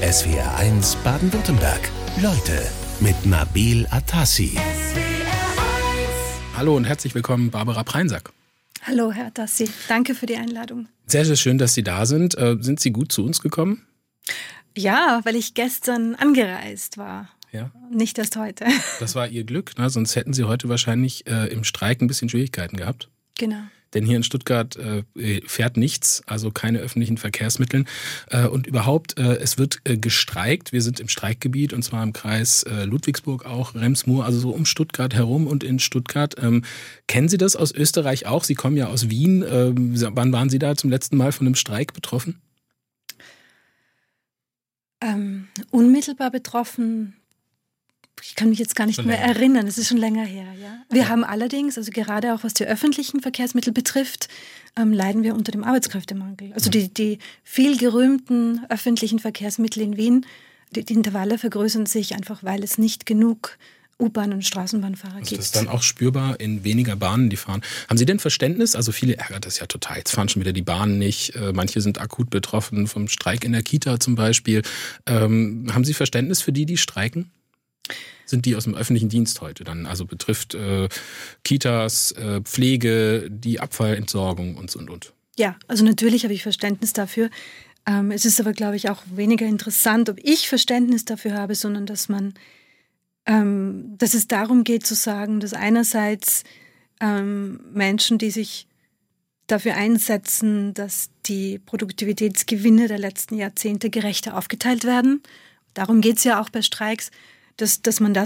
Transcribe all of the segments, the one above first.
SWR1 Baden-Württemberg. Leute mit Nabil Atassi. Hallo und herzlich willkommen, Barbara Preinsack. Hallo, Herr Atassi. Danke für die Einladung. Sehr, sehr schön, dass Sie da sind. Sind Sie gut zu uns gekommen? Ja, weil ich gestern angereist war. Ja. Nicht erst heute. Das war Ihr Glück, ne? Sonst hätten Sie heute wahrscheinlich im Streik ein bisschen Schwierigkeiten gehabt. Genau. Denn hier in Stuttgart fährt nichts, also keine öffentlichen Verkehrsmittel. Und überhaupt, es wird gestreikt. Wir sind im Streikgebiet und zwar im Kreis Ludwigsburg auch, Rems-Murr, also so um Stuttgart herum und in Stuttgart. Kennen Sie das aus Österreich auch? Sie kommen ja aus Wien. Wann waren Sie da zum letzten Mal von einem Streik betroffen? Unmittelbar betroffen. Ich kann mich jetzt gar nicht mehr erinnern, es ist schon länger her. Ja. Wir haben allerdings, also gerade auch was die öffentlichen Verkehrsmittel betrifft, leiden wir unter dem Arbeitskräftemangel. Also die viel gerühmten öffentlichen Verkehrsmittel in Wien, die Intervalle vergrößern sich einfach, weil es nicht genug U-Bahn- und Straßenbahnfahrer gibt. Das ist dann auch spürbar in weniger Bahnen, die fahren. Haben Sie denn Verständnis? Also viele ärgert das ja total. Jetzt fahren schon wieder die Bahnen nicht. Manche sind akut betroffen vom Streik in der Kita zum Beispiel. Haben Sie Verständnis für die streiken? Sind die aus dem öffentlichen Dienst heute dann? Also betrifft Kitas, Pflege, die Abfallentsorgung und. Ja, also natürlich habe ich Verständnis dafür. Es ist aber, glaube ich, auch weniger interessant, ob ich Verständnis dafür habe, sondern dass es darum geht zu sagen, dass einerseits Menschen, die sich dafür einsetzen, dass die Produktivitätsgewinne der letzten Jahrzehnte gerechter aufgeteilt werden. Darum geht es ja auch bei Streiks. Dass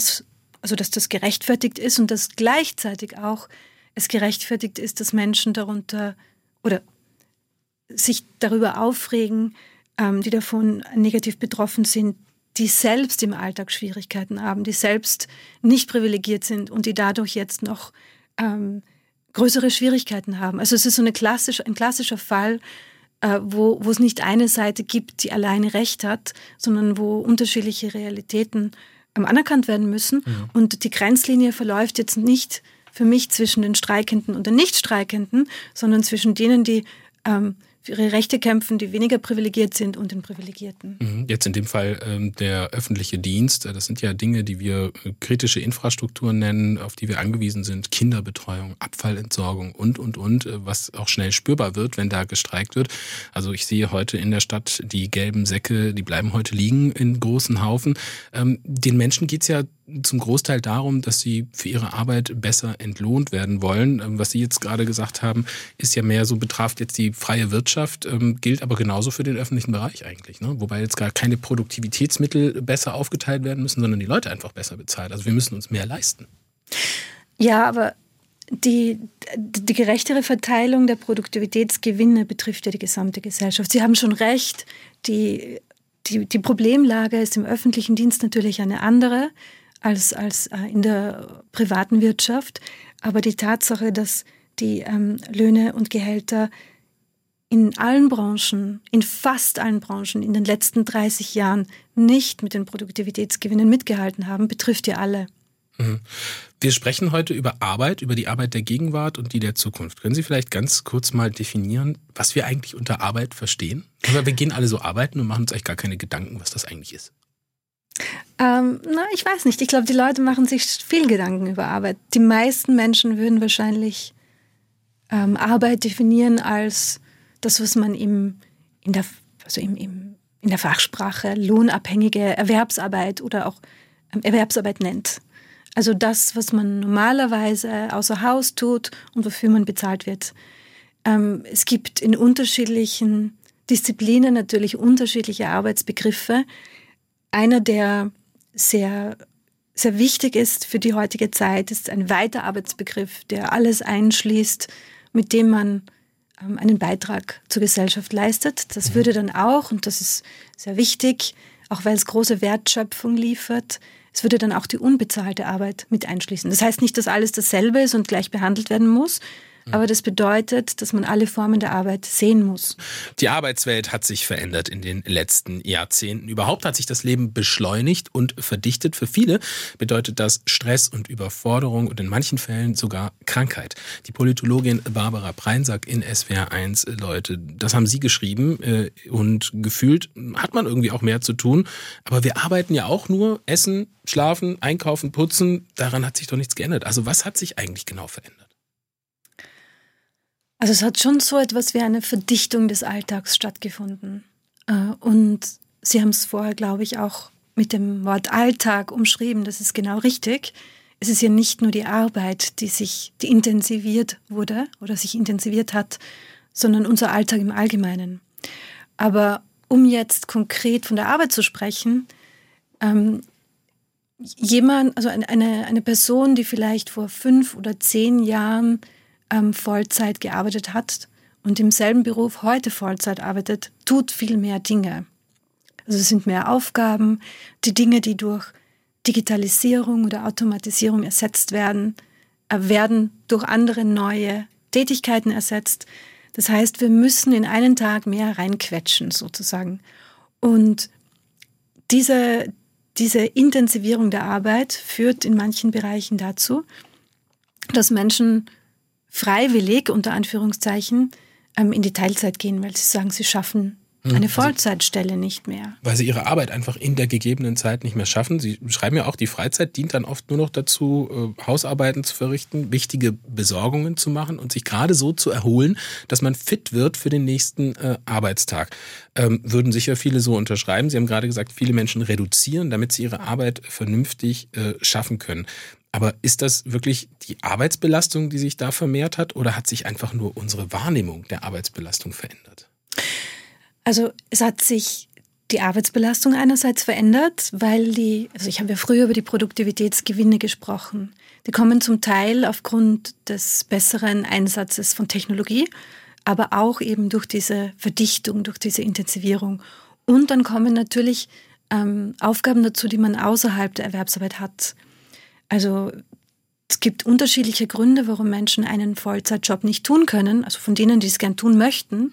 das gerechtfertigt ist und dass gleichzeitig auch es gerechtfertigt ist, dass Menschen darunter oder sich darüber aufregen, die davon negativ betroffen sind, die selbst im Alltag Schwierigkeiten haben, die selbst nicht privilegiert sind und die dadurch jetzt noch größere Schwierigkeiten haben. Also es ist so ein klassischer Fall, wo es nicht eine Seite gibt, die alleine Recht hat, sondern wo unterschiedliche Realitäten anerkannt werden müssen. Ja. Und die Grenzlinie verläuft jetzt nicht für mich zwischen den Streikenden und den Nichtstreikenden, sondern zwischen denen, die für ihre Rechte kämpfen, die weniger privilegiert sind und den Privilegierten. Jetzt in dem Fall der öffentliche Dienst. Das sind ja Dinge, die wir kritische Infrastruktur nennen, auf die wir angewiesen sind. Kinderbetreuung, Abfallentsorgung und, was auch schnell spürbar wird, wenn da gestreikt wird. Also ich sehe heute in der Stadt die gelben Säcke, die bleiben heute liegen in großen Haufen. Den Menschen geht's ja zum Großteil darum, dass sie für ihre Arbeit besser entlohnt werden wollen. Was Sie jetzt gerade gesagt haben, ist ja mehr so, betrifft jetzt die freie Wirtschaft, gilt aber genauso für den öffentlichen Bereich eigentlich. Ne? Wobei jetzt gar keine Produktivitätsmittel besser aufgeteilt werden müssen, sondern die Leute einfach besser bezahlt. Also wir müssen uns mehr leisten. Ja, aber die gerechtere Verteilung der Produktivitätsgewinne betrifft ja die gesamte Gesellschaft. Sie haben schon recht, die Problemlage ist im öffentlichen Dienst natürlich eine andere als in der privaten Wirtschaft. Aber die Tatsache, dass die Löhne und Gehälter in fast allen Branchen in den letzten 30 Jahren nicht mit den Produktivitätsgewinnen mitgehalten haben, betrifft ja alle. Wir sprechen heute über Arbeit, über die Arbeit der Gegenwart und die der Zukunft. Können Sie vielleicht ganz kurz mal definieren, was wir eigentlich unter Arbeit verstehen? Weil wir gehen alle so arbeiten und machen uns eigentlich gar keine Gedanken, was das eigentlich ist. Ich weiß nicht. Ich glaube, die Leute machen sich viel Gedanken über Arbeit. Die meisten Menschen würden wahrscheinlich Arbeit definieren als das, was man in der Fachsprache lohnabhängige Erwerbsarbeit oder auch Erwerbsarbeit nennt. Also das, was man normalerweise außer Haus tut und wofür man bezahlt wird. Es gibt in unterschiedlichen Disziplinen natürlich unterschiedliche Arbeitsbegriffe. Einer, der sehr, sehr wichtig ist für die heutige Zeit, ist ein Weiterarbeitsbegriff, der alles einschließt, mit dem man einen Beitrag zur Gesellschaft leistet. Das würde dann auch, und das ist sehr wichtig, auch weil es große Wertschöpfung liefert, es würde dann auch die unbezahlte Arbeit mit einschließen. Das heißt nicht, dass alles dasselbe ist und gleich behandelt werden muss, Aber das bedeutet, dass man alle Formen der Arbeit sehen muss. Die Arbeitswelt hat sich verändert in den letzten Jahrzehnten. Überhaupt hat sich das Leben beschleunigt und verdichtet. Für viele bedeutet das Stress und Überforderung und in manchen Fällen sogar Krankheit. Die Politologin Barbara Preinsack in SWR1, Leute, das haben Sie geschrieben und gefühlt hat man irgendwie auch mehr zu tun. Aber wir arbeiten ja auch nur, essen, schlafen, einkaufen, putzen. Daran hat sich doch nichts geändert. Also was hat sich eigentlich genau verändert? Also es hat schon so etwas wie eine Verdichtung des Alltags stattgefunden. Und Sie haben es vorher, glaube ich, auch mit dem Wort Alltag umschrieben. Das ist genau richtig. Es ist ja nicht nur die Arbeit, die intensiviert wurde oder sich intensiviert hat, sondern unser Alltag im Allgemeinen. Aber um jetzt konkret von der Arbeit zu sprechen, eine Person, die vielleicht vor 5 oder 10 Jahren Vollzeit gearbeitet hat und im selben Beruf heute Vollzeit arbeitet, tut viel mehr Dinge. Also es sind mehr Aufgaben, die Dinge, die durch Digitalisierung oder Automatisierung ersetzt werden, werden durch andere neue Tätigkeiten ersetzt. Das heißt, wir müssen in einen Tag mehr reinquetschen sozusagen. Und diese Intensivierung der Arbeit führt in manchen Bereichen dazu, dass Menschen freiwillig, unter Anführungszeichen, in die Teilzeit gehen, weil sie sagen, sie schaffen eine Vollzeitstelle nicht mehr. Weil sie ihre Arbeit einfach in der gegebenen Zeit nicht mehr schaffen. Sie schreiben ja auch, die Freizeit dient dann oft nur noch dazu, Hausarbeiten zu verrichten, wichtige Besorgungen zu machen und sich gerade so zu erholen, dass man fit wird für den nächsten Arbeitstag. Würden sicher viele so unterschreiben. Sie haben gerade gesagt, viele Menschen reduzieren, damit sie ihre Arbeit vernünftig schaffen können. Aber ist das wirklich die Arbeitsbelastung, die sich da vermehrt hat, oder hat sich einfach nur unsere Wahrnehmung der Arbeitsbelastung verändert? Also es hat sich die Arbeitsbelastung einerseits verändert, weil ich habe ja früher über die Produktivitätsgewinne gesprochen. Die kommen zum Teil aufgrund des besseren Einsatzes von Technologie, aber auch eben durch diese Verdichtung, durch diese Intensivierung. Und dann kommen natürlich Aufgaben dazu, die man außerhalb der Erwerbsarbeit hat. Also es gibt unterschiedliche Gründe, warum Menschen einen Vollzeitjob nicht tun können, also von denen, die es gern tun möchten.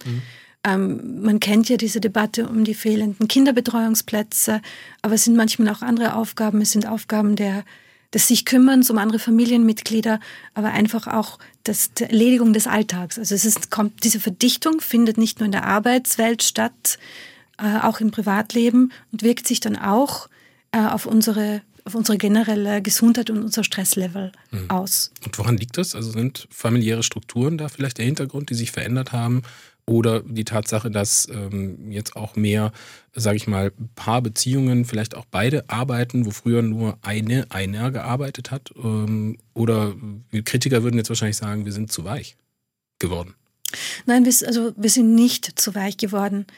Man kennt ja diese Debatte um die fehlenden Kinderbetreuungsplätze, aber es sind manchmal auch andere Aufgaben. Es sind Aufgaben des sich Kümmerns um andere Familienmitglieder, aber einfach auch der Erledigung des Alltags. Also diese Verdichtung findet nicht nur in der Arbeitswelt statt, auch im Privatleben und wirkt sich dann auch auf unsere generelle Gesundheit und unser Stresslevel aus. Und woran liegt das? Also sind familiäre Strukturen da vielleicht der Hintergrund, die sich verändert haben? Oder die Tatsache, dass jetzt auch mehr, sage ich mal, Paarbeziehungen, vielleicht auch beide arbeiten, wo früher nur einer gearbeitet hat? Oder Kritiker würden jetzt wahrscheinlich sagen, wir sind zu weich geworden. Nein, wir sind nicht zu weich geworden.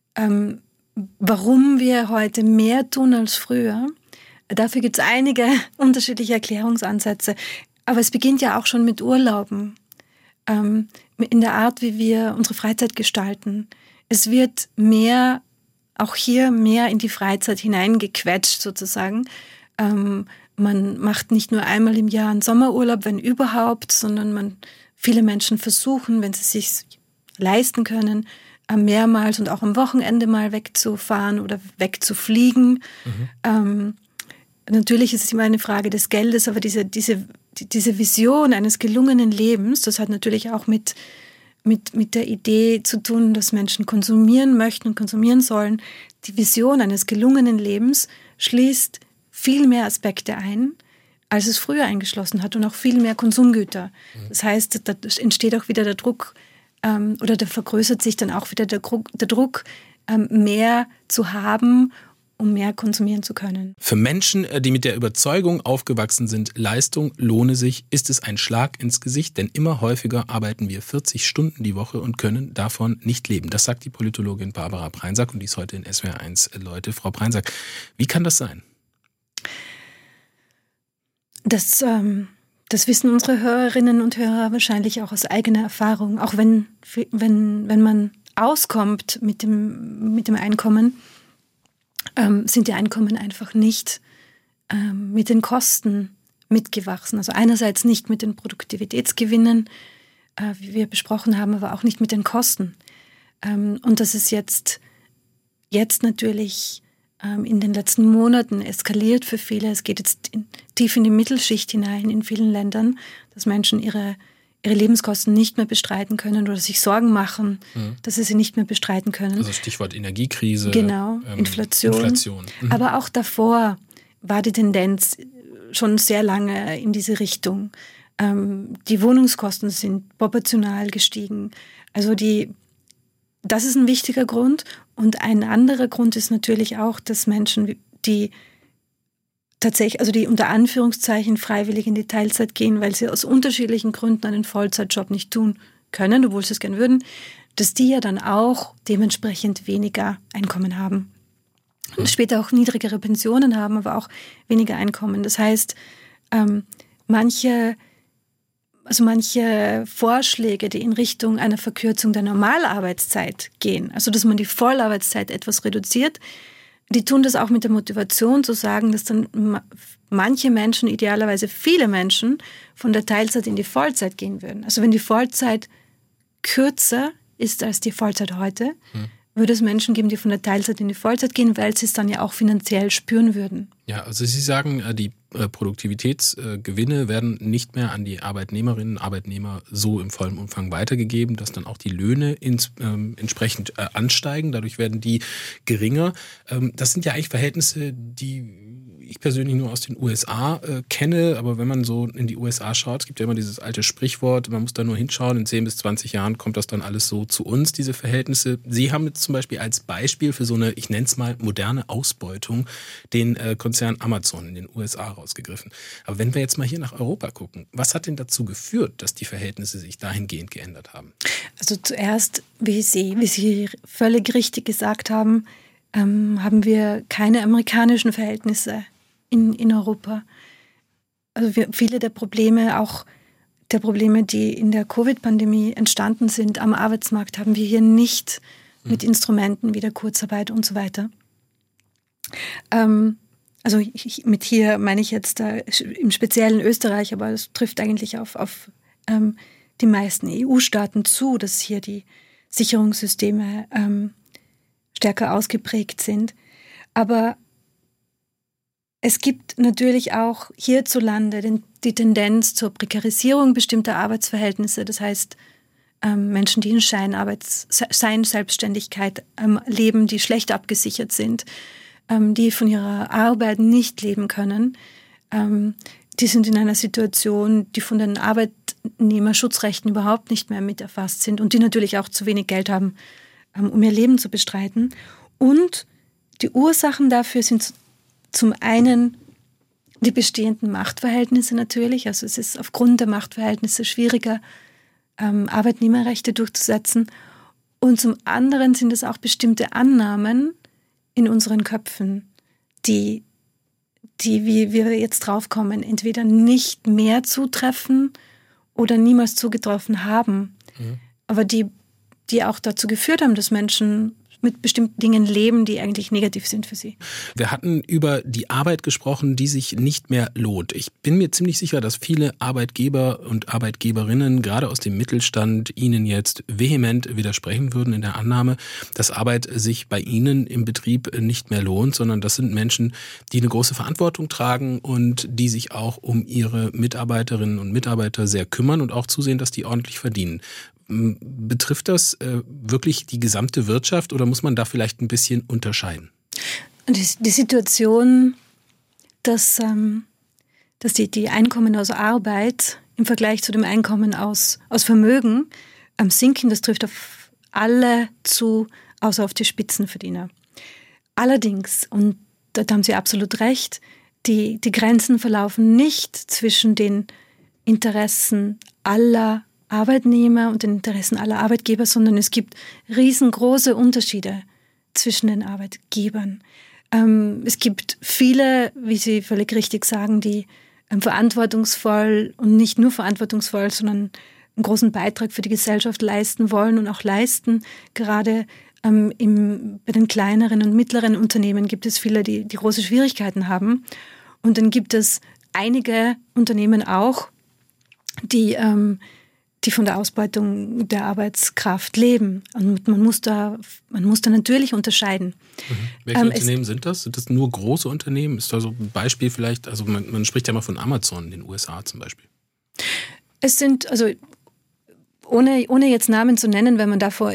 Warum wir heute mehr tun als früher? Dafür gibt es einige unterschiedliche Erklärungsansätze. Aber es beginnt ja auch schon mit Urlauben. In der Art, wie wir unsere Freizeit gestalten. Es wird auch hier mehr in die Freizeit hineingequetscht sozusagen. Man macht nicht nur einmal im Jahr einen Sommerurlaub, wenn überhaupt, sondern viele Menschen versuchen, wenn sie es sich leisten können, mehrmals und auch am Wochenende mal wegzufahren oder wegzufliegen. Natürlich ist es immer eine Frage des Geldes, aber diese Vision eines gelungenen Lebens, das hat natürlich auch mit der Idee zu tun, dass Menschen konsumieren möchten und konsumieren sollen. Die Vision eines gelungenen Lebens schließt viel mehr Aspekte ein, als es früher eingeschlossen hat und auch viel mehr Konsumgüter. Das heißt, da entsteht auch wieder der Druck oder da vergrößert sich dann auch wieder der Druck, mehr zu haben, um mehr konsumieren zu können. Für Menschen, die mit der Überzeugung aufgewachsen sind, Leistung lohne sich, ist es ein Schlag ins Gesicht, denn immer häufiger arbeiten wir 40 Stunden die Woche und können davon nicht leben. Das sagt die Politologin Barbara Preinsack und die ist heute in SWR1 Leute. Frau Preinsack, wie kann das sein? Das wissen unsere Hörerinnen und Hörer wahrscheinlich auch aus eigener Erfahrung. Auch wenn man auskommt mit dem Einkommen, sind die Einkommen einfach nicht mit den Kosten mitgewachsen. Also einerseits nicht mit den Produktivitätsgewinnen, wie wir besprochen haben, aber auch nicht mit den Kosten. Und das ist jetzt natürlich in den letzten Monaten eskaliert für viele. Es geht jetzt tief in die Mittelschicht hinein in vielen Ländern, dass Menschen ihre Lebenskosten nicht mehr bestreiten können oder sich Sorgen machen, dass sie nicht mehr bestreiten können. Also Stichwort Energiekrise. Genau, Inflation. Aber auch davor war die Tendenz schon sehr lange in diese Richtung. Die Wohnungskosten sind proportional gestiegen. Also das ist ein wichtiger Grund. Und ein anderer Grund ist natürlich auch, dass Menschen, die tatsächlich, also die unter Anführungszeichen freiwillig in die Teilzeit gehen, weil sie aus unterschiedlichen Gründen einen Vollzeitjob nicht tun können, obwohl sie es gern würden, dass die ja dann auch dementsprechend weniger Einkommen haben. Und später auch niedrigere Pensionen haben, aber auch weniger Einkommen. Das heißt, manche Vorschläge, die in Richtung einer Verkürzung der Normalarbeitszeit gehen, also dass man die Vollarbeitszeit etwas reduziert, die tun das auch mit der Motivation zu sagen, dass dann manche Menschen, idealerweise viele Menschen, von der Teilzeit in die Vollzeit gehen würden. Also wenn die Vollzeit kürzer ist als die Vollzeit heute, würde es Menschen geben, die von der Teilzeit in die Vollzeit gehen, weil sie es dann ja auch finanziell spüren würden. Ja, also Sie sagen, die Produktivitätsgewinne werden nicht mehr an die Arbeitnehmerinnen und Arbeitnehmer so im vollen Umfang weitergegeben, dass dann auch die Löhne entsprechend ansteigen. Dadurch werden die geringer. Das sind ja eigentlich Verhältnisse, die ich persönlich nur aus den USA kenne, aber wenn man so in die USA schaut, es gibt ja immer dieses alte Sprichwort, man muss da nur hinschauen, in 10 bis 20 Jahren kommt das dann alles so zu uns, diese Verhältnisse. Sie haben jetzt zum Beispiel als Beispiel für so eine, ich nenne es mal, moderne Ausbeutung den Konzern Amazon in den USA rausgegriffen. Aber wenn wir jetzt mal hier nach Europa gucken, was hat denn dazu geführt, dass die Verhältnisse sich dahingehend geändert haben? Also zuerst, wie Sie völlig richtig gesagt haben, haben wir keine amerikanischen Verhältnisse in Europa. Also viele der Probleme, die in der Covid-Pandemie entstanden sind am Arbeitsmarkt, haben wir hier nicht mit Instrumenten wie der Kurzarbeit und so weiter. Also mit hier meine ich jetzt im speziellen Österreich, aber es trifft eigentlich auf die meisten EU-Staaten zu, dass hier die Sicherungssysteme stärker ausgeprägt sind. Aber es gibt natürlich auch hierzulande die Tendenz zur Prekarisierung bestimmter Arbeitsverhältnisse. Das heißt, Menschen, die in Scheinselbstständigkeit leben, die schlecht abgesichert sind, die von ihrer Arbeit nicht leben können, die sind in einer Situation, die von den Arbeitnehmerschutzrechten überhaupt nicht mehr mit erfasst sind und die natürlich auch zu wenig Geld haben, um ihr Leben zu bestreiten. Und die Ursachen dafür sind zum einen die bestehenden Machtverhältnisse natürlich. Also es ist aufgrund der Machtverhältnisse schwieriger, Arbeitnehmerrechte durchzusetzen. Und zum anderen sind es auch bestimmte Annahmen in unseren Köpfen, die wie wir jetzt draufkommen, entweder nicht mehr zutreffen oder niemals zugetroffen haben. Aber die auch dazu geführt haben, dass Menschen mit bestimmten Dingen leben, die eigentlich negativ sind für sie. Wir hatten über die Arbeit gesprochen, die sich nicht mehr lohnt. Ich bin mir ziemlich sicher, dass viele Arbeitgeber und Arbeitgeberinnen, gerade aus dem Mittelstand, Ihnen jetzt vehement widersprechen würden in der Annahme, dass Arbeit sich bei Ihnen im Betrieb nicht mehr lohnt, sondern das sind Menschen, die eine große Verantwortung tragen und die sich auch um ihre Mitarbeiterinnen und Mitarbeiter sehr kümmern und auch zusehen, dass die ordentlich verdienen. Betrifft das wirklich die gesamte Wirtschaft oder muss man da vielleicht ein bisschen unterscheiden? Die Situation, dass die Einkommen aus Arbeit im Vergleich zu dem Einkommen aus Vermögen sinken, das trifft auf alle zu, außer auf die Spitzenverdiener. Allerdings, und da haben Sie absolut recht, die Grenzen verlaufen nicht zwischen den Interessen aller Arbeitnehmer und den Interessen aller Arbeitgeber, sondern es gibt riesengroße Unterschiede zwischen den Arbeitgebern. Es gibt viele, wie Sie völlig richtig sagen, die verantwortungsvoll und nicht nur verantwortungsvoll, sondern einen großen Beitrag für die Gesellschaft leisten wollen und auch leisten. Gerade bei den kleineren und mittleren Unternehmen gibt es viele, die große Schwierigkeiten haben. Und dann gibt es einige Unternehmen auch, die die von der Ausbeutung der Arbeitskraft leben. Und man muss da natürlich unterscheiden. Welche Unternehmen sind das? Sind das nur große Unternehmen? Ist da so ein Beispiel vielleicht? Also man spricht ja mal von Amazon in den USA zum Beispiel. Es sind, also ohne jetzt Namen zu nennen, weil man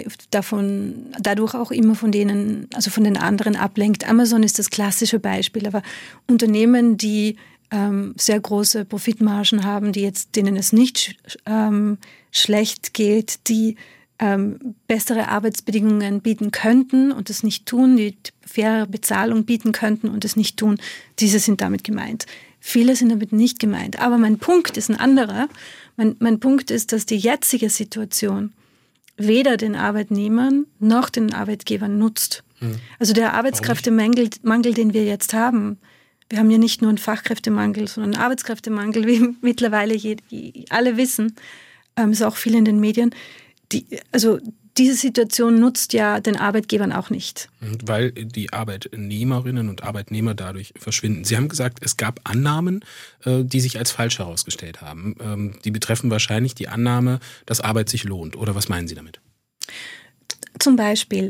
dadurch auch immer von den anderen ablenkt. Amazon ist das klassische Beispiel, aber Unternehmen, die sehr große Profitmargen haben, denen es nicht schlecht geht, die bessere Arbeitsbedingungen bieten könnten und es nicht tun, die faire Bezahlung bieten könnten und es nicht tun, diese sind damit gemeint. Viele sind damit nicht gemeint. Aber mein Punkt ist ein anderer. Mein Punkt ist, dass die jetzige Situation weder den Arbeitnehmern noch den Arbeitgebern nutzt. Also der Arbeitskräftemangel, den wir jetzt haben, wir haben ja nicht nur einen Fachkräftemangel, sondern einen Arbeitskräftemangel, wie mittlerweile alle wissen, ist auch viel in den Medien. Diese Situation nutzt ja den Arbeitgebern auch nicht. Weil die Arbeitnehmerinnen und Arbeitnehmer dadurch verschwinden. Sie haben gesagt, es gab Annahmen, die sich als falsch herausgestellt haben. Die betreffen wahrscheinlich die Annahme, dass Arbeit sich lohnt. Oder was meinen Sie damit? Zum Beispiel,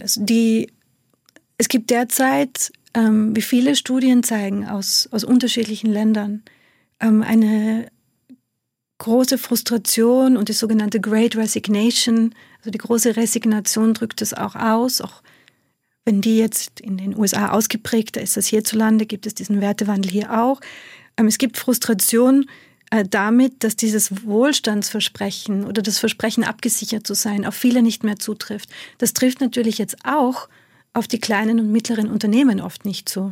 es gibt derzeit, wie viele Studien zeigen aus unterschiedlichen Ländern, eine große Frustration und die sogenannte Great Resignation, also die große Resignation drückt es auch aus, auch wenn die jetzt in den USA ausgeprägter ist als hierzulande, gibt es diesen Wertewandel hier auch. Es gibt Frustration damit, dass dieses Wohlstandsversprechen oder das Versprechen, abgesichert zu sein, auf viele nicht mehr zutrifft. Das trifft natürlich jetzt auch auf die kleinen und mittleren Unternehmen oft nicht zu.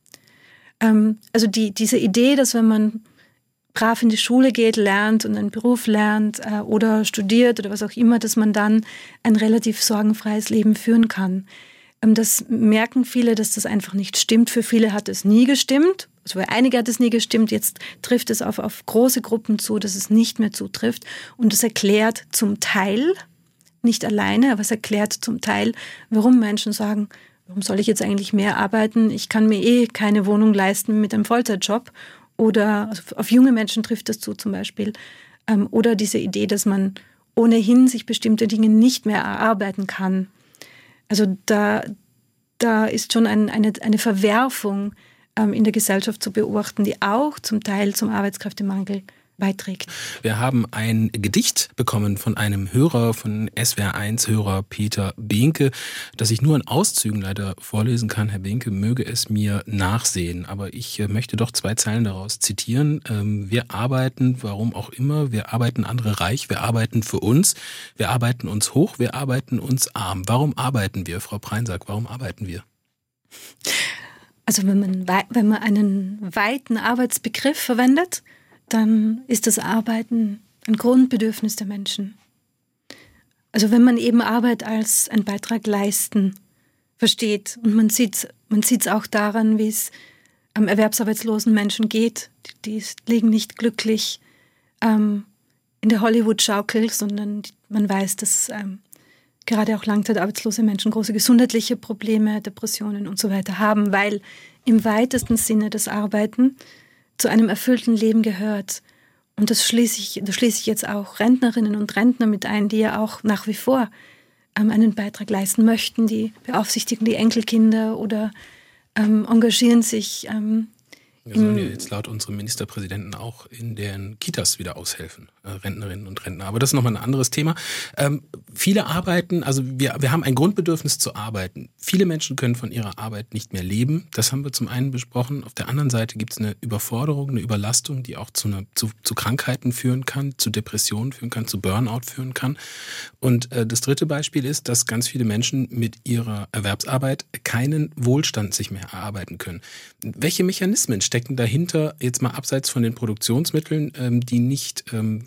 Also diese Idee, dass wenn man brav in die Schule geht, lernt und einen Beruf lernt oder studiert oder was auch immer, dass man dann ein relativ sorgenfreies Leben führen kann. Das merken viele, dass das einfach nicht stimmt. Für viele hat es nie gestimmt. Also für einige hat es nie gestimmt. Jetzt trifft es auf große Gruppen zu, dass es nicht mehr zutrifft. Und das erklärt zum Teil, nicht alleine, aber es erklärt zum Teil, warum Menschen sagen, warum soll ich jetzt eigentlich mehr arbeiten? Ich kann mir keine Wohnung leisten mit einem Vollzeitjob. Oder also auf junge Menschen trifft das zu zum Beispiel. Oder diese Idee, dass man ohnehin sich bestimmte Dinge nicht mehr erarbeiten kann. Also da ist schon eine Verwerfung in der Gesellschaft zu beobachten, die auch zum Teil zum Arbeitskräftemangel beiträgt. Wir haben ein Gedicht bekommen von einem Hörer, von SWR1-Hörer Peter Behnke, das ich nur in Auszügen leider vorlesen kann. Herr Behnke möge es mir nachsehen, aber ich möchte doch 2 Zeilen daraus zitieren. Wir arbeiten, warum auch immer, wir arbeiten andere reich, wir arbeiten für uns, wir arbeiten uns hoch, wir arbeiten uns arm. Warum arbeiten wir, Frau Preinsack, warum arbeiten wir? Also wenn man einen weiten Arbeitsbegriff verwendet, dann ist das Arbeiten ein Grundbedürfnis der Menschen. Also wenn man eben Arbeit als einen Beitrag leisten versteht und man sieht es auch daran, wie es erwerbsarbeitslosen Menschen geht, die liegen nicht glücklich in der Hollywood-Schaukel, sondern man weiß, dass gerade auch langzeitarbeitslose Menschen große gesundheitliche Probleme, Depressionen und so weiter haben, weil im weitesten Sinne das Arbeiten zu einem erfüllten Leben gehört. Und das schließe ich jetzt auch Rentnerinnen und Rentner mit ein, die ja auch nach wie vor einen Beitrag leisten möchten. Die beaufsichtigen die Enkelkinder oder engagieren sich. Wir sollen ja jetzt laut unserem Ministerpräsidenten auch in den Kitas wieder aushelfen, Rentnerinnen und Rentner. Aber das ist nochmal ein anderes Thema. Viele arbeiten, also wir haben ein Grundbedürfnis zu arbeiten. Viele Menschen können von ihrer Arbeit nicht mehr leben. Das haben wir zum einen besprochen. Auf der anderen Seite gibt es eine Überforderung, eine Überlastung, die auch zu Krankheiten führen kann, zu Depressionen führen kann, zu Burnout führen kann. Und das dritte Beispiel ist, dass ganz viele Menschen mit ihrer Erwerbsarbeit keinen Wohlstand sich mehr erarbeiten können. Welche Mechanismen stecken dahinter, jetzt mal abseits von den Produktionsmitteln, die nicht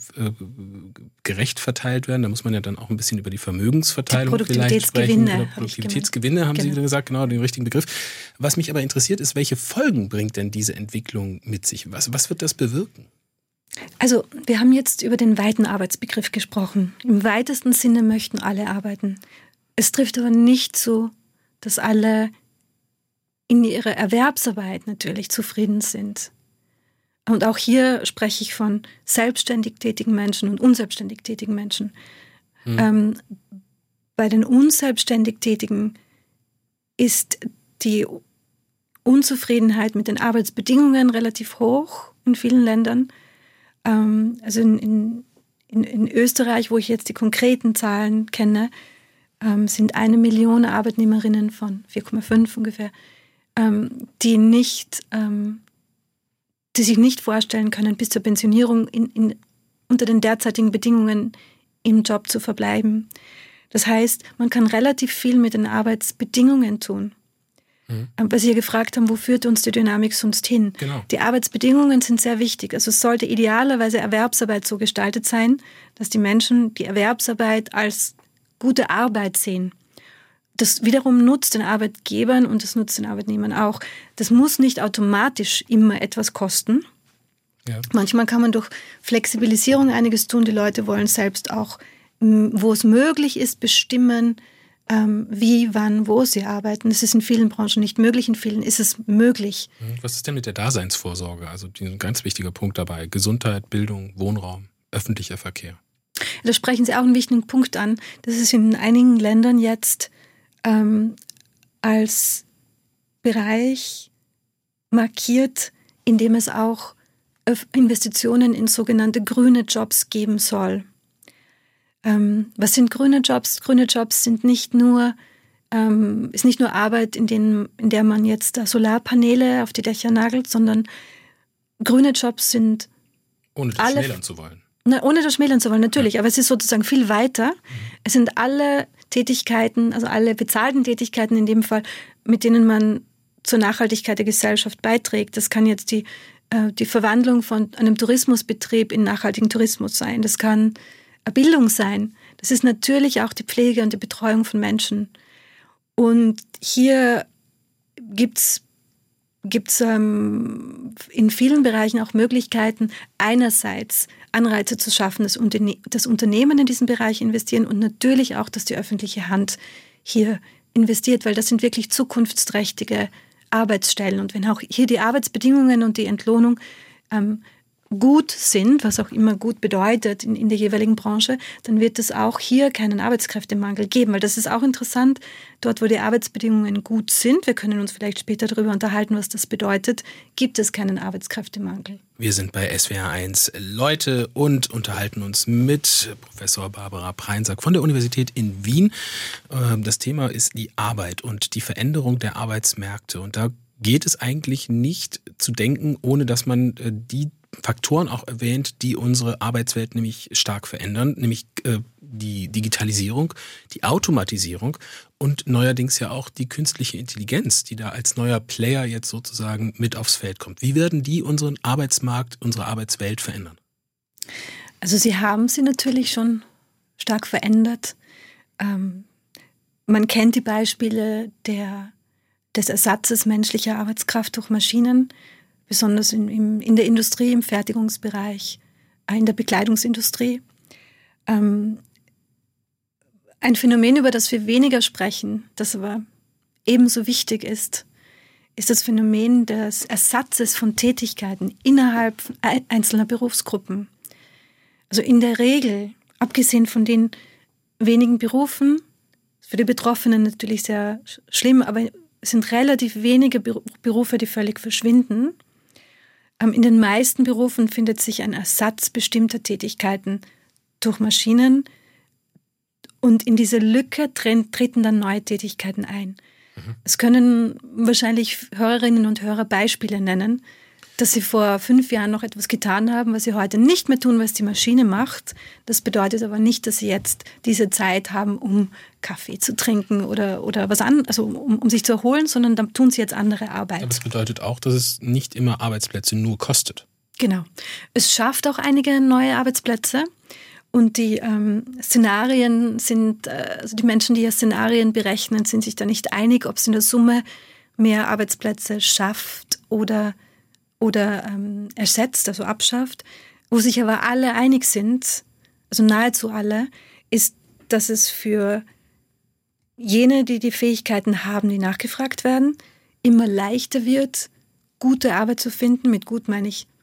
gerecht verteilt werden? Da muss man ja dann auch ein bisschen über die Vermögensverteilung vielleicht sprechen. Oder Produktivitätsgewinne, haben Sie gesagt, genau, den richtigen Begriff. Was mich aber interessiert ist, welche Folgen bringt denn diese Entwicklung mit sich? Was wird das bewirken? Also wir haben jetzt über den weiten Arbeitsbegriff gesprochen. Im weitesten Sinne möchten alle arbeiten. Es trifft aber nicht zu, dass alle in ihrer Erwerbsarbeit natürlich zufrieden sind. Und auch hier spreche ich von selbstständig tätigen Menschen und unselbstständig tätigen Menschen. Bei den unselbstständig Tätigen ist die Unzufriedenheit mit den Arbeitsbedingungen relativ hoch in vielen Ländern. Also in Österreich, wo ich jetzt die konkreten Zahlen kenne, sind 1 Million Arbeitnehmerinnen von 4,5 ungefähr, die sich nicht vorstellen können, bis zur Pensionierung unter den derzeitigen Bedingungen im Job zu verbleiben. Das heißt, man kann relativ viel mit den Arbeitsbedingungen tun. Weil Sie ja gefragt haben, wo führt uns die Dynamik sonst hin? Genau. Die Arbeitsbedingungen sind sehr wichtig. Also es sollte idealerweise Erwerbsarbeit so gestaltet sein, dass die Menschen die Erwerbsarbeit als gute Arbeit sehen. Das wiederum nutzt den Arbeitgebern und das nutzt den Arbeitnehmern auch. Das muss nicht automatisch immer etwas kosten. Ja. Manchmal kann man durch Flexibilisierung einiges tun. Die Leute wollen selbst auch, wo es möglich ist, bestimmen, wie, wann, wo sie arbeiten. Das ist in vielen Branchen nicht möglich, in vielen ist es möglich. Was ist denn mit der Daseinsvorsorge? Also ein ganz wichtiger Punkt dabei. Gesundheit, Bildung, Wohnraum, öffentlicher Verkehr. Da sprechen Sie auch einen wichtigen Punkt an. Das ist in einigen Ländern jetzt als Bereich markiert, in dem es auch Investitionen in sogenannte grüne Jobs geben soll. Was sind grüne Jobs? Grüne Jobs sind ist nicht nur Arbeit, in der man jetzt Solarpaneele auf die Dächer nagelt, sondern grüne Jobs sind ohne das schmälern zu wollen. Ohne das schmälern zu wollen, natürlich, aber es ist sozusagen viel weiter. Es sind alle Tätigkeiten, also alle bezahlten Tätigkeiten in dem Fall, mit denen man zur Nachhaltigkeit der Gesellschaft beiträgt. Das kann jetzt die Verwandlung von einem Tourismusbetrieb in nachhaltigen Tourismus sein. Das kann Bildung sein. Das ist natürlich auch die Pflege und die Betreuung von Menschen. Und hier gibt's in vielen Bereichen auch Möglichkeiten, einerseits Anreize zu schaffen, dass Unternehmen in diesen Bereich investieren und natürlich auch, dass die öffentliche Hand hier investiert, weil das sind wirklich zukunftsträchtige Arbeitsstellen. Und wenn auch hier die Arbeitsbedingungen und die Entlohnung gut sind, was auch immer gut bedeutet in der jeweiligen Branche, dann wird es auch hier keinen Arbeitskräftemangel geben, weil das ist auch interessant, dort wo die Arbeitsbedingungen gut sind, wir können uns vielleicht später darüber unterhalten, was das bedeutet, gibt es keinen Arbeitskräftemangel. Wir sind bei SWR1 Leute und unterhalten uns mit Professor Barbara Preinsack von der Universität in Wien. Das Thema ist die Arbeit und die Veränderung der Arbeitsmärkte. Und da geht es eigentlich nicht zu denken, ohne dass man die Faktoren auch erwähnt, die unsere Arbeitswelt nämlich stark verändern, nämlich die Digitalisierung, die Automatisierung und neuerdings ja auch die künstliche Intelligenz, die da als neuer Player jetzt sozusagen mit aufs Feld kommt. Wie werden die unseren Arbeitsmarkt, unsere Arbeitswelt verändern? Also sie haben sie natürlich schon stark verändert. Man kennt die Beispiele des Ersatzes menschlicher Arbeitskraft durch Maschinen, besonders in der Industrie, im Fertigungsbereich, in der Bekleidungsindustrie. Ein Phänomen, über das wir weniger sprechen, das aber ebenso wichtig ist das Phänomen des Ersatzes von Tätigkeiten innerhalb einzelner Berufsgruppen. Also in der Regel, abgesehen von den wenigen Berufen, für die Betroffenen natürlich sehr schlimm, aber es sind relativ wenige Berufe, die völlig verschwinden. In den meisten Berufen findet sich ein Ersatz bestimmter Tätigkeiten durch Maschinen und in diese Lücke treten dann neue Tätigkeiten ein. Es können wahrscheinlich Hörerinnen und Hörer Beispiele nennen, dass sie vor 5 Jahren noch etwas getan haben, was sie heute nicht mehr tun, was die Maschine macht. Das bedeutet aber nicht, dass sie jetzt diese Zeit haben, um Kaffee zu trinken oder was anderes, also um sich zu erholen, sondern dann tun sie jetzt andere Arbeit. Aber es bedeutet auch, dass es nicht immer Arbeitsplätze nur kostet. Genau. Es schafft auch einige neue Arbeitsplätze. Und die Szenarien sind, also die Menschen, die ja Szenarien berechnen, sind sich da nicht einig, ob es in der Summe mehr Arbeitsplätze schafft oder ersetzt, also abschafft. Wo sich aber alle einig sind, also nahezu alle, ist, dass es für jene, die die Fähigkeiten haben, die nachgefragt werden, immer leichter wird, gute Arbeit zu finden. Mit gut meine ich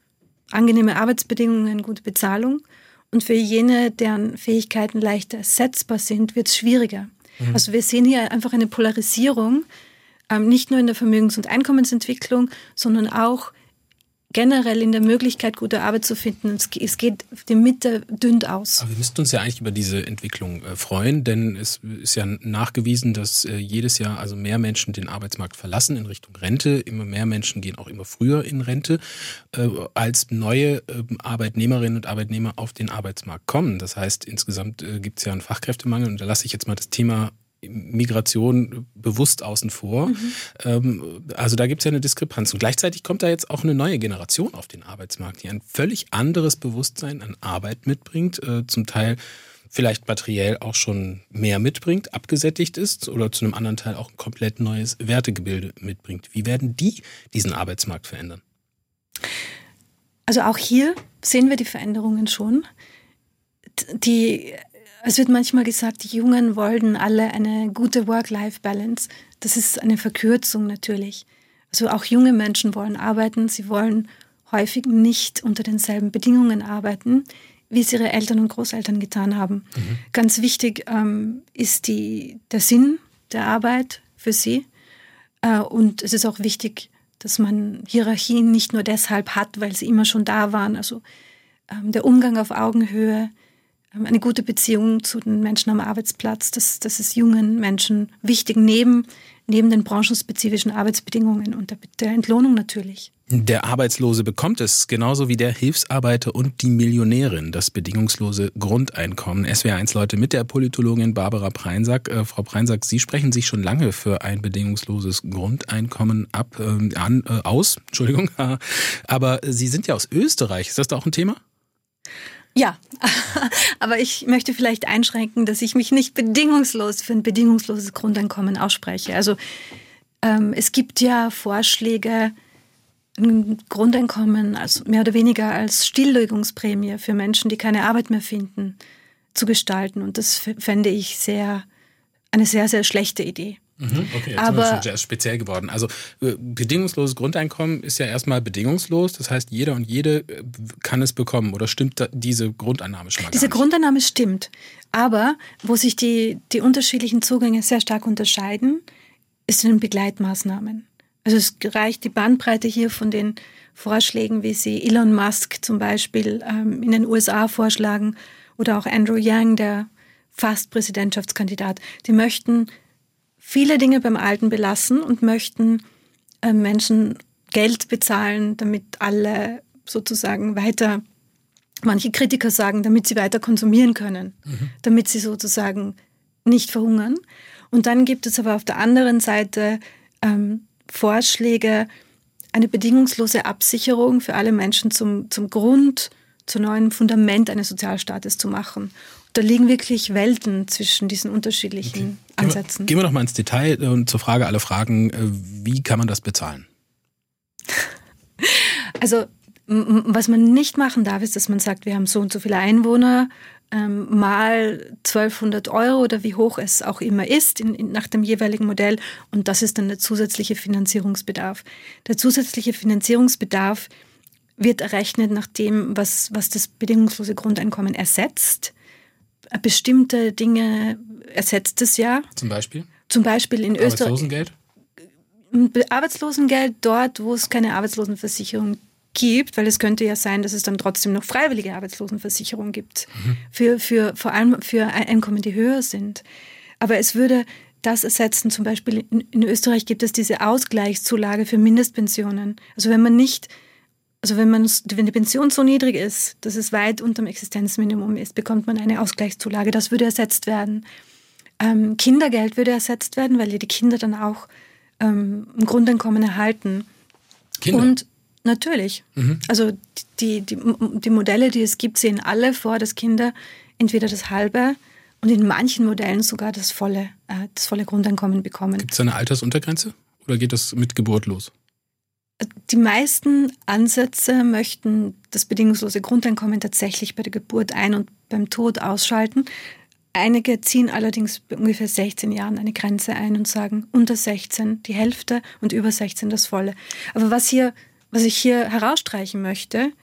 angenehme Arbeitsbedingungen, gute Bezahlung. Und für jene, deren Fähigkeiten leichter ersetzbar sind, wird es schwieriger. Also wir sehen hier einfach eine Polarisierung, nicht nur in der Vermögens- und Einkommensentwicklung, sondern auch generell in der Möglichkeit, gute Arbeit zu finden. Es geht die Mitte dünnt aus. Aber wir müssten uns ja eigentlich über diese Entwicklung freuen, denn es ist ja nachgewiesen, dass jedes Jahr also mehr Menschen den Arbeitsmarkt verlassen in Richtung Rente. Immer mehr Menschen gehen auch immer früher in Rente, als neue Arbeitnehmerinnen und Arbeitnehmer auf den Arbeitsmarkt kommen. Das heißt, insgesamt gibt es ja einen Fachkräftemangel und da lasse ich jetzt mal das Thema Migration bewusst außen vor. Also da gibt es ja eine Diskrepanz. Und gleichzeitig kommt da jetzt auch eine neue Generation auf den Arbeitsmarkt, die ein völlig anderes Bewusstsein an Arbeit mitbringt, zum Teil vielleicht materiell auch schon mehr mitbringt, abgesättigt ist oder zu einem anderen Teil auch ein komplett neues Wertegebilde mitbringt. Wie werden die diesen Arbeitsmarkt verändern? Also auch hier sehen wir die Veränderungen schon. Es wird manchmal gesagt, die Jungen wollen alle eine gute Work-Life-Balance. Das ist eine Verkürzung natürlich. Also auch junge Menschen wollen arbeiten. Sie wollen häufig nicht unter denselben Bedingungen arbeiten, wie es ihre Eltern und Großeltern getan haben. Ganz wichtig ist der Sinn der Arbeit für sie. Und es ist auch wichtig, dass man Hierarchien nicht nur deshalb hat, weil sie immer schon da waren. Also der Umgang auf Augenhöhe, eine gute Beziehung zu den Menschen am Arbeitsplatz, das ist jungen Menschen wichtig, neben den branchenspezifischen Arbeitsbedingungen und der Entlohnung natürlich. Der Arbeitslose bekommt es, genauso wie der Hilfsarbeiter und die Millionärin, das bedingungslose Grundeinkommen. SWR1 Leute mit der Politologin Barbara Preinsack. Frau Preinsack, Sie sprechen sich schon lange für ein bedingungsloses Grundeinkommen aus. Aber Sie sind ja aus Österreich. Ist das da auch ein Thema? Ja, aber ich möchte vielleicht einschränken, dass ich mich nicht bedingungslos für ein bedingungsloses Grundeinkommen ausspreche. Also es gibt ja Vorschläge, ein Grundeinkommen als mehr oder weniger als Stilllegungsprämie für Menschen, die keine Arbeit mehr finden, zu gestalten. Und das fände ich eine sehr, sehr schlechte Idee. Okay, jetzt sind wir schon sehr speziell geworden. Also bedingungsloses Grundeinkommen ist ja erstmal bedingungslos. Das heißt, jeder und jede kann es bekommen. Oder stimmt diese Grundannahme schon mal gar nicht? Diese Grundannahme stimmt. Aber wo sich die unterschiedlichen Zugänge sehr stark unterscheiden, ist in den Begleitmaßnahmen. Also es reicht die Bandbreite hier von den Vorschlägen, wie sie Elon Musk zum Beispiel in den USA vorschlagen oder auch Andrew Yang, der fast Präsidentschaftskandidat. Die möchten viele Dinge beim Alten belassen und möchten Menschen Geld bezahlen, damit alle sozusagen weiter, manche Kritiker sagen, damit sie weiter konsumieren können, damit sie sozusagen nicht verhungern. Und dann gibt es aber auf der anderen Seite Vorschläge, eine bedingungslose Absicherung für alle Menschen zum neuen Fundament eines Sozialstaates zu machen. Da liegen wirklich Welten zwischen diesen unterschiedlichen Ansätzen. Gehen wir doch mal ins Detail und zur Frage aller Fragen, wie kann man das bezahlen? Also was man nicht machen darf, ist, dass man sagt, wir haben so und so viele Einwohner, mal 1.200 € oder wie hoch es auch immer ist, nach dem jeweiligen Modell. Und das ist dann der zusätzliche Finanzierungsbedarf. Der zusätzliche Finanzierungsbedarf wird errechnet nach dem, was das bedingungslose Grundeinkommen ersetzt. Bestimmte Dinge ersetzt es ja. Zum Beispiel? Zum Beispiel in Österreich. Arbeitslosengeld? Arbeitslosengeld dort, wo es keine Arbeitslosenversicherung gibt, weil es könnte ja sein, dass es dann trotzdem noch freiwillige Arbeitslosenversicherung gibt. Vor allem für Einkommen, die höher sind. Aber es würde das ersetzen, zum Beispiel in Österreich gibt es diese Ausgleichszulage für Mindestpensionen. Also wenn die Pension so niedrig ist, dass es weit unter dem Existenzminimum ist, bekommt man eine Ausgleichszulage. Das würde ersetzt werden. Kindergeld würde ersetzt werden, weil die Kinder dann auch ein Grundeinkommen erhalten. Kinder? Und natürlich. Also die Modelle, die es gibt, sehen alle vor, dass Kinder entweder das halbe und in manchen Modellen sogar das volle Grundeinkommen bekommen. Gibt es eine Altersuntergrenze oder geht das mit Geburt los? Die meisten Ansätze möchten das bedingungslose Grundeinkommen tatsächlich bei der Geburt ein- und beim Tod ausschalten. Einige ziehen allerdings bei ungefähr 16 Jahren eine Grenze ein und sagen, unter 16 die Hälfte und über 16 das volle. Aber was ich hier herausstreichen möchte,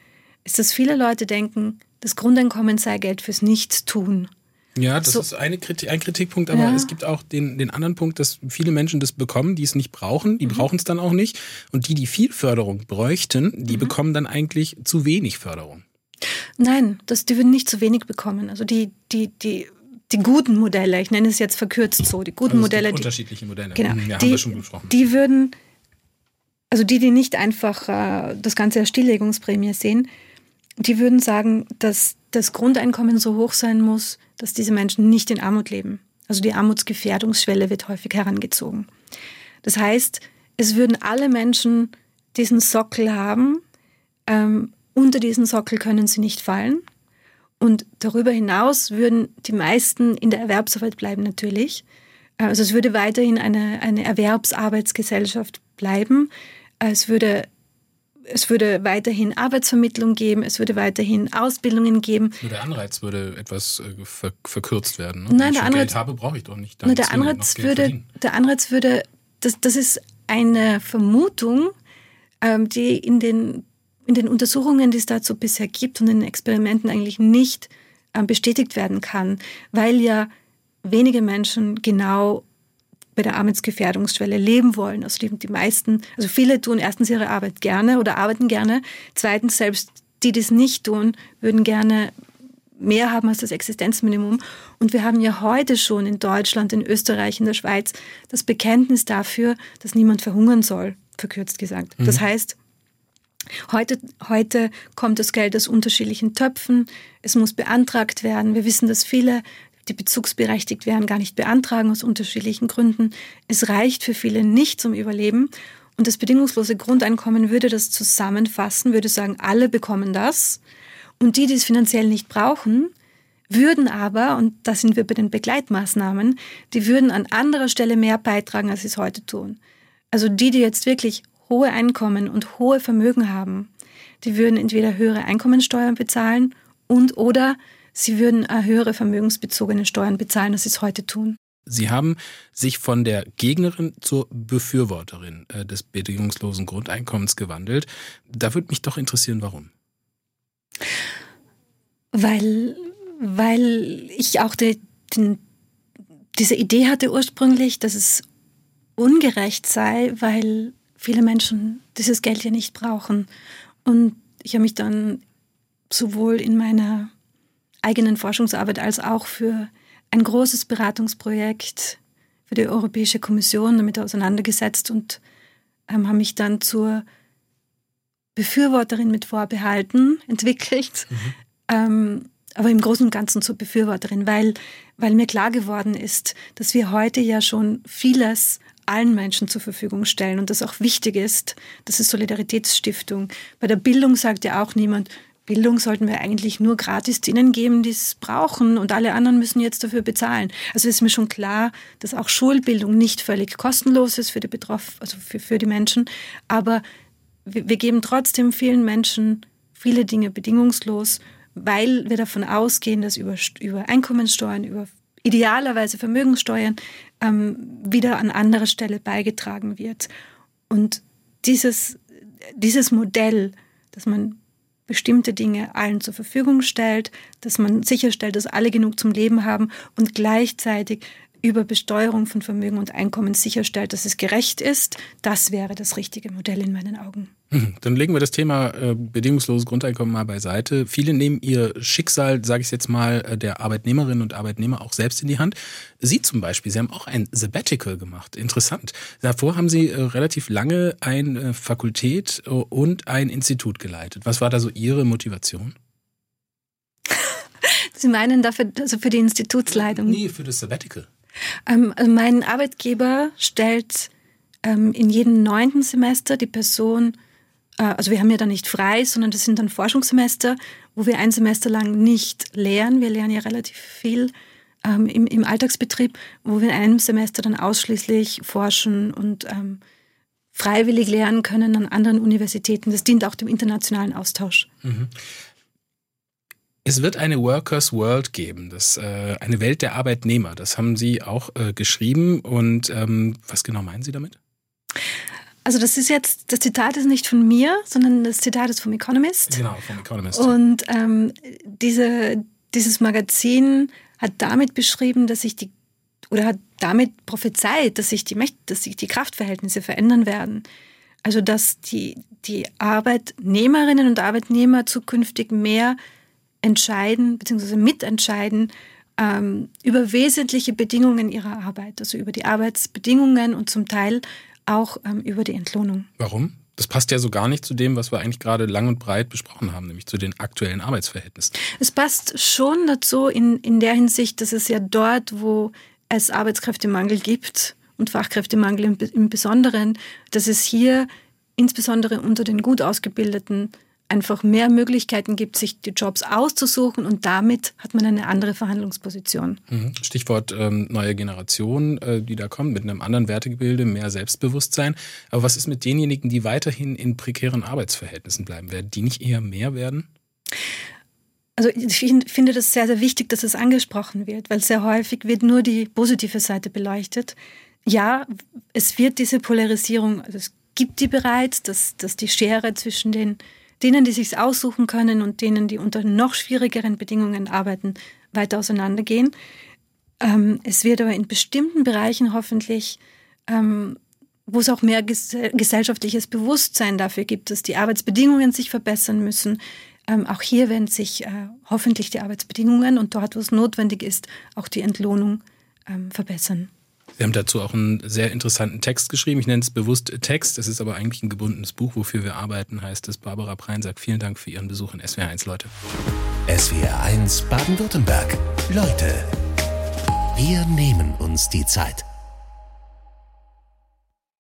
ist, dass viele Leute denken, das Grundeinkommen sei Geld fürs Nichtstun. Ja, das ist ein Kritikpunkt, aber es gibt auch den anderen Punkt, dass viele Menschen das bekommen, die es nicht brauchen, die brauchen es dann auch nicht. Und die viel Förderung bräuchten, die bekommen dann eigentlich zu wenig Förderung. Nein, die würden nicht zu wenig bekommen. Also die guten Modelle, ich nenne es jetzt verkürzt so, die guten Modelle. Unterschiedliche Modelle, genau, haben wir schon besprochen. Die würden, also die nicht einfach das Ganze als Stilllegungsprämie sehen, die würden sagen, dass das Grundeinkommen so hoch sein muss, dass diese Menschen nicht in Armut leben. Also die Armutsgefährdungsschwelle wird häufig herangezogen. Das heißt, es würden alle Menschen diesen Sockel haben, unter diesen Sockel können sie nicht fallen. Und darüber hinaus würden die meisten in der Erwerbsarbeit bleiben natürlich. Also es würde weiterhin eine Erwerbsarbeitsgesellschaft bleiben. Es würde weiterhin Arbeitsvermittlung geben, es würde weiterhin Ausbildungen geben. Nur der Anreiz würde etwas verkürzt werden. Ne? Nein, Wenn ich der Anreiz, Geld habe, brauche ich doch nicht. Der Anreiz würde, das ist eine Vermutung, die in den Untersuchungen, die es dazu bisher gibt und in den Experimenten eigentlich nicht bestätigt werden kann, weil ja wenige Menschen genau bei der Armutsgefährdungsschwelle leben wollen. Also die meisten, also viele tun erstens ihre Arbeit gerne oder arbeiten gerne. Zweitens, selbst die es nicht tun, würden gerne mehr haben als das Existenzminimum. Und wir haben ja heute schon in Deutschland, in Österreich, in der Schweiz das Bekenntnis dafür, dass niemand verhungern soll, verkürzt gesagt. Das heißt, heute kommt das Geld aus unterschiedlichen Töpfen. Es muss beantragt werden. Wir wissen, dass viele, die bezugsberechtigt wären, gar nicht beantragen aus unterschiedlichen Gründen. Es reicht für viele nicht zum Überleben. Und das bedingungslose Grundeinkommen würde das zusammenfassen, würde sagen, alle bekommen das. Und die es finanziell nicht brauchen, würden aber, und da sind wir bei den Begleitmaßnahmen, die würden an anderer Stelle mehr beitragen, als sie es heute tun. Also die jetzt wirklich hohe Einkommen und hohe Vermögen haben, die würden entweder höhere Einkommensteuern bezahlen oder sie würden höhere vermögensbezogene Steuern bezahlen, als sie es heute tun. Sie haben sich von der Gegnerin zur Befürworterin des bedingungslosen Grundeinkommens gewandelt. Da würde mich doch interessieren, warum. Weil ich auch diese Idee hatte ursprünglich, dass es ungerecht sei, weil viele Menschen dieses Geld ja nicht brauchen. Und ich habe mich dann sowohl in meiner eigenen Forschungsarbeit als auch für ein großes Beratungsprojekt für die Europäische Kommission damit auseinandergesetzt und habe mich dann zur Befürworterin mit Vorbehalten entwickelt, aber im Großen und Ganzen zur Befürworterin, weil mir klar geworden ist, dass wir heute ja schon vieles allen Menschen zur Verfügung stellen und das auch wichtig ist. Das ist Solidaritätsstiftung. Bei der Bildung sagt ja auch niemand, Bildung sollten wir eigentlich nur gratis denen geben, die es brauchen und alle anderen müssen jetzt dafür bezahlen. Also ist mir schon klar, dass auch Schulbildung nicht völlig kostenlos ist für die für die Menschen, aber wir geben trotzdem vielen Menschen viele Dinge bedingungslos, weil wir davon ausgehen, dass über Einkommenssteuern, über idealerweise Vermögenssteuern wieder an anderer Stelle beigetragen wird. Und dieses Modell, dass man bestimmte Dinge allen zur Verfügung stellt, dass man sicherstellt, dass alle genug zum Leben haben und gleichzeitig über Besteuerung von Vermögen und Einkommen sicherstellt, dass es gerecht ist, das wäre das richtige Modell in meinen Augen. Dann legen wir das Thema bedingungsloses Grundeinkommen mal beiseite. Viele nehmen ihr Schicksal, sage ich jetzt mal, der Arbeitnehmerinnen und Arbeitnehmer auch selbst in die Hand. Sie zum Beispiel, Sie haben auch ein Sabbatical gemacht. Interessant. Davor haben Sie relativ lange eine Fakultät und ein Institut geleitet. Was war da so Ihre Motivation? Sie meinen dafür, also für die Institutsleitung? Nee, für das Sabbatical. Mein Arbeitgeber stellt in jedem 9. Semester die Person, also wir haben ja dann nicht frei, sondern das sind dann Forschungssemester, wo wir ein Semester lang nicht lehren. Wir lernen ja relativ viel im Alltagsbetrieb, wo wir in einem Semester dann ausschließlich forschen und freiwillig lehren können an anderen Universitäten. Das dient auch dem internationalen Austausch. Mhm. Es wird eine Workers' World geben, eine Welt der Arbeitnehmer. Das haben Sie auch geschrieben. Und was genau meinen Sie damit? Also das Zitat ist nicht von mir, sondern das Zitat ist vom Economist. Genau, vom Economist. Und dieses Magazin hat damit beschrieben, hat damit prophezeit, dass sich die Kraftverhältnisse verändern werden. Also dass die Arbeitnehmerinnen und Arbeitnehmer zukünftig mehr entscheiden bzw. mitentscheiden über wesentliche Bedingungen ihrer Arbeit, also über die Arbeitsbedingungen und zum Teil auch über die Entlohnung. Warum? Das passt ja so gar nicht zu dem, was wir eigentlich gerade lang und breit besprochen haben, nämlich zu den aktuellen Arbeitsverhältnissen. Es passt schon dazu in der Hinsicht, dass es ja dort, wo es Arbeitskräftemangel gibt und Fachkräftemangel im Besonderen, dass es hier insbesondere unter den gut Ausgebildeten einfach mehr Möglichkeiten gibt, sich die Jobs auszusuchen und damit hat man eine andere Verhandlungsposition. Stichwort neue Generation, die da kommt, mit einem anderen Wertegebilde, mehr Selbstbewusstsein. Aber was ist mit denjenigen, die weiterhin in prekären Arbeitsverhältnissen bleiben? Werden die nicht eher mehr werden? Also ich finde das sehr, sehr wichtig, dass es angesprochen wird, weil sehr häufig wird nur die positive Seite beleuchtet. Ja, es wird diese Polarisierung, also es gibt die bereits, dass die Schere zwischen denen, die sich aussuchen können und denen, die unter noch schwierigeren Bedingungen arbeiten, weiter auseinandergehen. Es wird aber in bestimmten Bereichen hoffentlich, wo es auch mehr gesellschaftliches Bewusstsein dafür gibt, dass die Arbeitsbedingungen sich verbessern müssen. Auch hier werden sich hoffentlich die Arbeitsbedingungen und dort, wo es notwendig ist, auch die Entlohnung verbessern. Sie haben dazu auch einen sehr interessanten Text geschrieben. Ich nenne es bewusst Text. Es ist aber eigentlich ein gebundenes Buch, wofür wir arbeiten, heißt es. Barbara Prein sagt vielen Dank für Ihren Besuch in SWR1, Leute. SWR1 Baden-Württemberg. Leute, wir nehmen uns die Zeit.